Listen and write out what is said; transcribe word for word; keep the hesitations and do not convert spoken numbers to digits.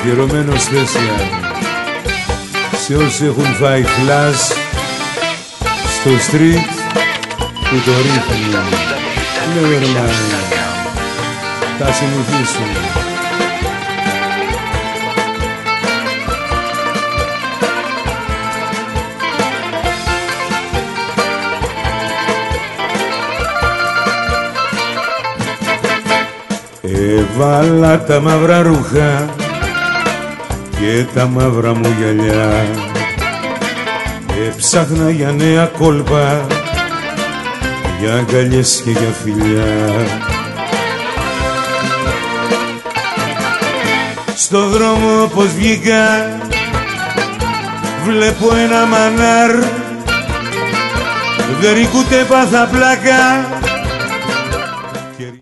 αφιερωμένο special σε όσοι έχουν φάει φλας στο street που το ρίχνει. Nevermind, θα συνηθίσουν. Έβαλα τα μαύρα ρούχα και τα μαύρα μου γυαλιά, έψαχνα για νέα κόλπα, για αγκαλιές και για φιλιά. Στο δρόμο πως βγήκα βλέπω ένα μανάρ, δεν ρίκουτε πάθα πλάκα